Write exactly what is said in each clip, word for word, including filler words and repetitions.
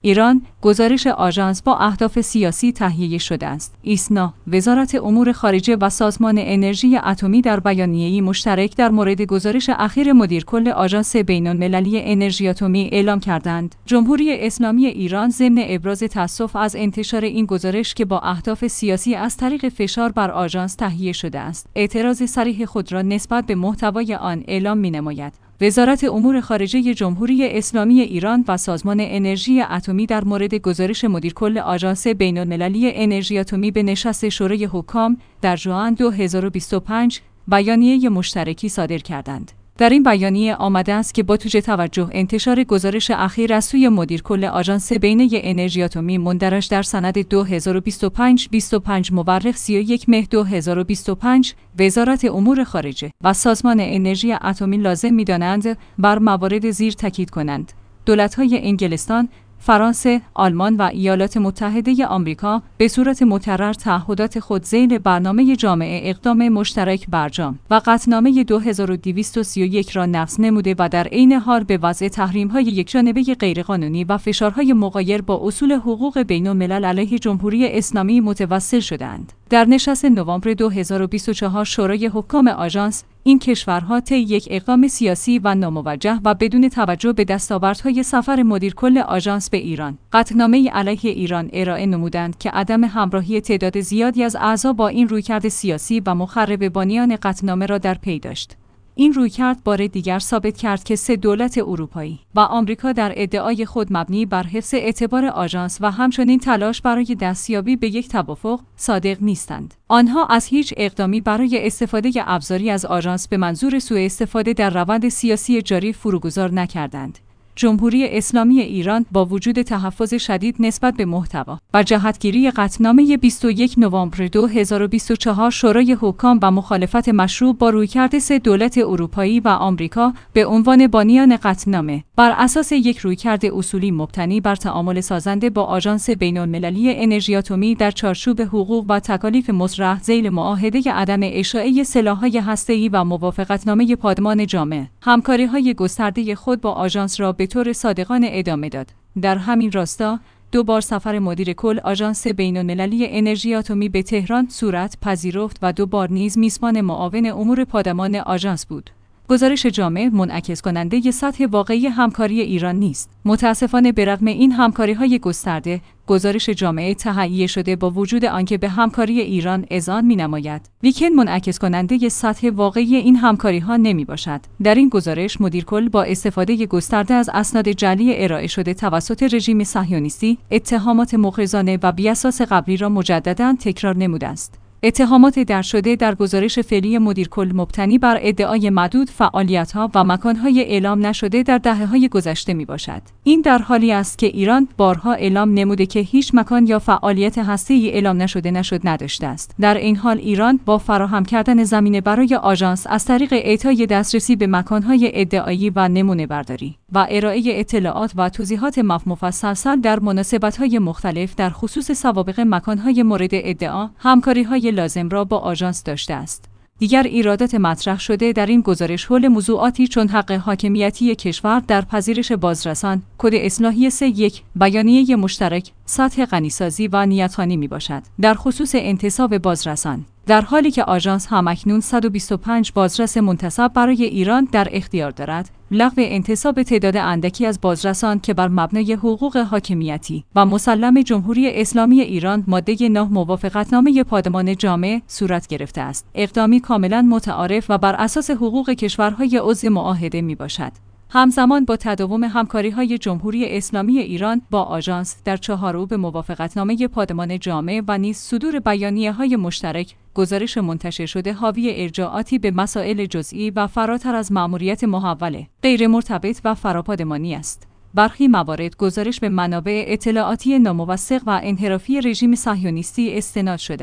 ایران گزارش آژانس با اهداف سیاسی تهیه شده است. ایسنا، وزارت امور خارجه و سازمان انرژی اتمی در بیانیه‌ای مشترک در مورد گزارش اخیر مدیرکل آژانس بین‌المللی انرژی اتمی اعلام کردند. جمهوری اسلامی ایران ضمن ابراز تأسف از انتشار این گزارش که با اهداف سیاسی از طریق فشار بر آژانس تهیه شده است، اعتراض صریح خود را نسبت به محتوای آن اعلام می‌نماید. وزارت امور خارجه جمهوری اسلامی ایران و سازمان انرژی اتمی در مورد گزارش مدیرکل آژانس بین‌المللی انرژی اتمی به نشست شورای حکام در ژوئن دو هزار و بیست و پنج بیانیه مشترکی صادر کردند. در این بیانیه آمده است که با توجه توجه انتشار گزارش اخیر از سوی مدیرکل آژانس بین انرژی اتمی مندرج در سند دو هزار و بیست و پنج بیست و پنج مورخ سی و یک مهر دو هزار و بیست و پنج، وزارت امور خارجه و سازمان انرژی اتمی لازم می‌دانند بر موارد زیر تاکید کنند: دولت‌های انگلستان، فرانسه، آلمان و ایالات متحده آمریکا به صورت مکرر تعهدات خود ذیل برنامه جامع اقدام مشترک برجام و قطعنامه دو هزار و دویست و سی و یک را نقض نموده و در عین حال به وضع تحریم‌های یکجانبه غیرقانونی و فشارهای مغایر با اصول حقوق بین‌الملل علیه جمهوری اسلامی متوسل شدند. در نشست نوامبر دو هزار و بیست و چهار شورای حکام آژانس، این کشورها طی یک اقدام سیاسی و ناموجه و بدون توجه به دستاوردهای سفر مدیرکل آژانس به ایران، قطعنامه‌ای علیه ایران ارائه نمودند که عدم همراهی تعداد زیادی از اعضا با این رویکرد سیاسی و مخرب بانیان قطعنامه را در پی داشت. این رویکرد بار دیگر ثابت کرد که سه دولت اروپایی و آمریکا در ادعای خود مبنی بر حفظ اعتبار آژانس و همچنین تلاش برای دستیابی به یک توافق صادق نیستند. آنها از هیچ اقدامی برای استفاده ابزاری از آژانس به منظور سوء استفاده در روند سیاسی جاری فروگذار نکردند. جمهوری اسلامی ایران با وجود تحفظ شدید نسبت به محتوا و جهتگیری قطعنامه بیست و یک نوامبر دو هزار و بیست و چهار شورای حکام و مخالفت مشروع با رویکرد سه دولت اروپایی و آمریکا به عنوان بانیان قطعنامه، بر اساس یک رویکرد اصولی مبتنی بر تعامل سازنده با آژانس بین‌المللی انرژی اتمی در چارچوب حقوق و تکالیف مطرح ذیل معاهده عدم اشاعه سلاح‌های هسته‌ای و موافقتنامه پادمان جامع، همکاری‌های گسترده خود با آژانس را به طور صادقانه ادامه داد. در همین راستا دو بار سفر مدیر کل آژانس بین‌المللی انرژی اتمی به تهران صورت پذیرفت و دو بار نیز میزبان معاون امور پادمان آژانس بود. گزارش جامع منعکس کننده سطح واقعی همکاری ایران نیست. متاسفانه برغم این همکاری‌های گسترده، گزارش جامع تهیه شده با وجود آنکه به همکاری ایران اذعان می‌نماید، لیکن منعکس کننده سطح واقعی این همکاری‌ها نمی‌باشد. در این گزارش مدیرکل با استفاده گسترده از اسناد جعلی ارائه شده توسط رژیم صهیونیستی، اتهامات مغرضانه و بی‌اساس قبلی را مجدداً تکرار نموده است. اتهامات در شده در گزارش فعلی مدیرکل مبتنی بر ادعای معدود فعالیت‌ها و مکان‌های اعلام نشده در دهه‌های گذشته میباشد. این در حالی است که ایران بارها اعلام نموده که هیچ مکان یا فعالیت هسته‌ای اعلام نشده نشد نداشته است. در این حال ایران با فراهم کردن زمینه برای آژانس از طریق اعطای دسترسی به مکان‌های ادعایی و نمونه برداری و ارائه اطلاعات و توضیحات مفصل در مناسبت‌های مختلف در خصوص سوابق مکان‌های مورد ادعا، همکاری‌های لازم را با آژانس داشته است. دیگر ایرادات مطرح شده در این گزارش حول موضوعاتی چون حق حاکمیتی کشور در پذیرش بازرسان، کد اصلاحی سه یک، بیانیه مشترک، سطح غنیسازی و نیت‌خوانی میباشد. در خصوص انتصاب بازرسان، در حالی که آژانس همکنون صد و بیست و پنج بازرس منتصب برای ایران در اختیار دارد، لغو انتصاب تعداد اندکی از بازرسان که بر مبنای حقوق حاکمیتی و مسلم جمهوری اسلامی ایران ماده نه موافقتنامه پادمان جامع صورت گرفته است، اقدامی کاملا متعارف و بر اساس حقوق کشورهای عضو معاهده میباشد. همزمان با تداوم همکاری‌های جمهوری اسلامی ایران با آژانس در چهارو به موافقتنامه پادمان جامع و نیز صدور بیانیه‌های مشترک، گزارش منتشر شده حاوی ارجاعاتی به مسائل جزئی و فراتر از مأموریت محوله، غیر مرتبط و فراپادمانی است. برخی موارد گزارش به منابع اطلاعاتی ناموثق و انحرافی رژیم صهیونیستی استناد شده است.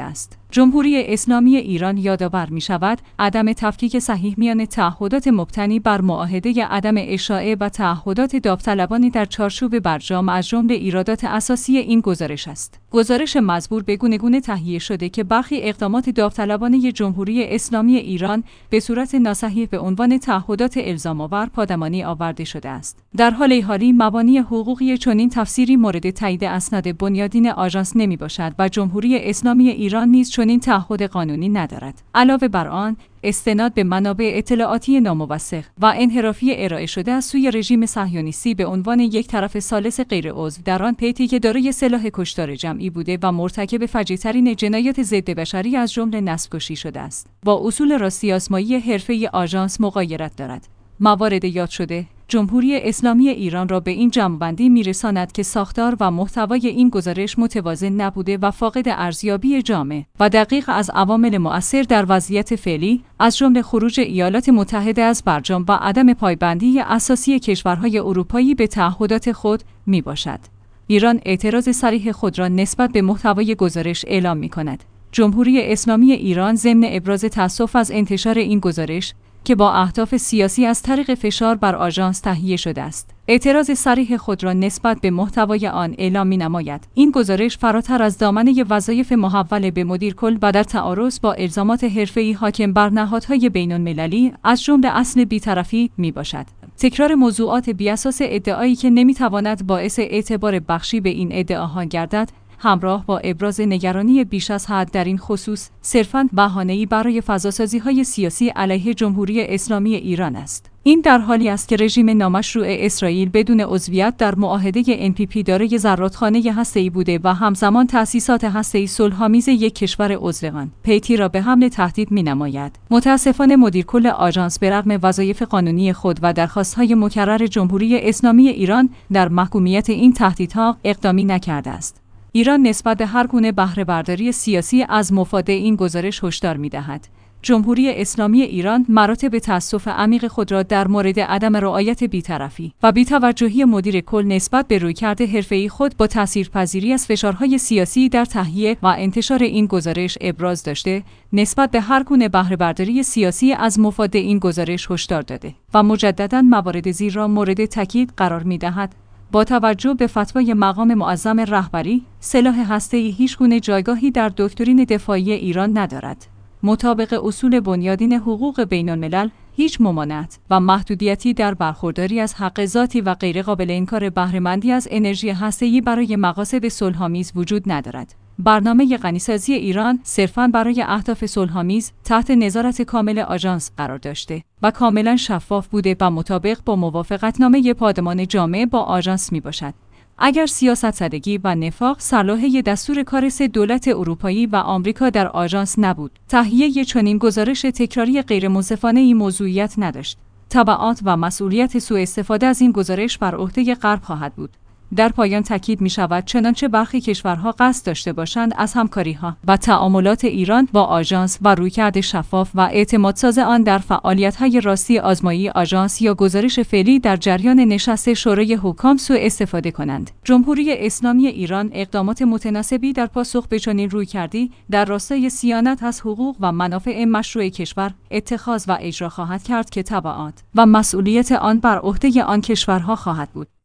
جمهوری اسلامی ایران یادآور می‌شود عدم تفکیک صحیح میان تعهدات مبتنی بر معاهده عدم اشاعه و تعهدات داوطلبانه در چارچوب برجام از جمله ایرادات اساسی این گزارش است. گزارش مزبور به گونه‌گونه تهیه شده که برخی اقدامات داوطلبانه جمهوری اسلامی ایران به صورت ناصحیح به عنوان تعهدات الزام‌آور پادمانی آورده شده است. در حال حالی مبانی حقوقی چنین تفسیری مورد تایید اسناد بنیادین آژانس نمی‌باشد و جمهوری اسلامی ایران نیز چنین تعهد قانونی ندارد. علاوه بر آن، استناد به منابع اطلاعاتی ناموثق و انحرافی ارائه شده از سوی رژیم صهیونیستی به عنوان یک طرف ثالث غیرعضو در آن پیتی که دارای سلاح کشتار جمعی بوده و مرتکب فجیع‌ترین جنایات ضد بشری از جمله نسل‌کشی شده است، با اصول راستی آزمایی حرفه‌ای آژانس مغایرت دارد. موارد یاد شده جمهوری اسلامی ایران را به این جمع‌بندی می‌رساند که ساختار و محتوای این گزارش متوازن نبوده و فاقد ارزیابی جامع و دقیق از عوامل مؤثر در وضعیت فعلی، از جمله خروج ایالات متحده از برجام و عدم پایبندی اساسی کشورهای اروپایی به تعهدات خود میباشد. ایران اعتراض صریح خود را نسبت به محتوای گزارش اعلام می‌کند. جمهوری اسلامی ایران ضمن ابراز تأسف از انتشار این گزارش که با اهداف سیاسی از طریق فشار بر آژانس تهیه شده است، اعتراض صریح خود را نسبت به محتوای آن اعلام می‌نماید. این گزارش فراتر از دامنه وظایف محول به مدیرکل و در تعارض با الزامات حرفه‌ای حاکم بر نهادهای بین‌المللی از جمله اصل بی‌طرفی میباشد. تکرار موضوعات بی‌اساس ادعایی که نمی‌تواند باعث اعتبار بخشی به این ادعاها گردد، همراه با ابراز نگرانی بیش از حد در این خصوص، صرفاً بهانه‌ای برای فضاسازی‌های سیاسی علیه جمهوری اسلامی ایران است. این در حالی است که رژیم نامشروع اسرائیل بدون عضویت در معاهده ان پی پی دارای زرادخانه هسته‌ای بوده و همزمان تأسیسات هسته‌ای صلح‌آمیز یک کشور عضو آن پیتی را به حمله تهدید می‌نماید. متأسفانه مدیرکل آژانس به رغم وظایف قانونی خود و درخواست‌های مکرر جمهوری اسلامی ایران در محکومیت این تهدیدها اقدامی نکرده است. ایران نسبت به هر گونه بهره برداری سیاسی از مفاد این گزارش هشدار می‌دهد. جمهوری اسلامی ایران مراتب تأسف عمیق خود را در مورد عدم رعایت بی‌طرفی و بی‌توجهی مدیر کل نسبت به رویکرد حرفه‌ای خود با تاثیرپذیری از فشارهای سیاسی در تهیه و انتشار این گزارش ابراز داشته، نسبت به هر گونه بهره برداری سیاسی از مفاد این گزارش هشدار داده و مجدداً موارد زیر را مورد تاکید قرار می‌دهد. با توجه به فتوای مقام معظم رهبری، سلاح هسته‌ای هیچگونه جایگاهی در دکترین دفاعی ایران ندارد. مطابق اصول بنیادین حقوق بین‌الملل، هیچ ممانعت و محدودیتی در برخورداری از حق ذاتی و غیرقابل انکار بهره‌مندی از انرژی هسته‌ای برای مقاصد صلح‌آمیز وجود ندارد. برنامه غنیسازی ایران صرفاً برای اهداف صلح‌آمیز تحت نظارت کامل آژانس قرار داشته و کاملاً شفاف بوده و مطابق با موافقتنامه پادمان جامع با آژانس میباشد. اگر سیاست زدگی و نفاق سرلوحه دستور کار سه دولت اروپایی و آمریکا در آژانس نبود، تهیه چنین گزارش تکراری غیرمنصفانه این موضوعیت نداشت. تبعات و مسئولیت سوء استفاده از این گزارش بر عهده غرب خواهد بود. در پایان تاکید می شود چنانچه برخی کشورها قصد داشته باشند از همکاری‌ها و تعاملات ایران با آژانس و رویکرد شفاف و اعتمادساز آن در فعالیت‌های راستی آزمایی آژانس یا گزارش فعلی در جریان نشست شورای حکام سوء استفاده کنند. جمهوری اسلامی ایران اقدامات متناسبی در پاسخ به چنین رویکردی در راستای صیانت از حقوق و منافع مشروع کشور اتخاذ و اجرا خواهد کرد که تبعات و مسئولیت آن بر عهده آن کشورها خواهد بود.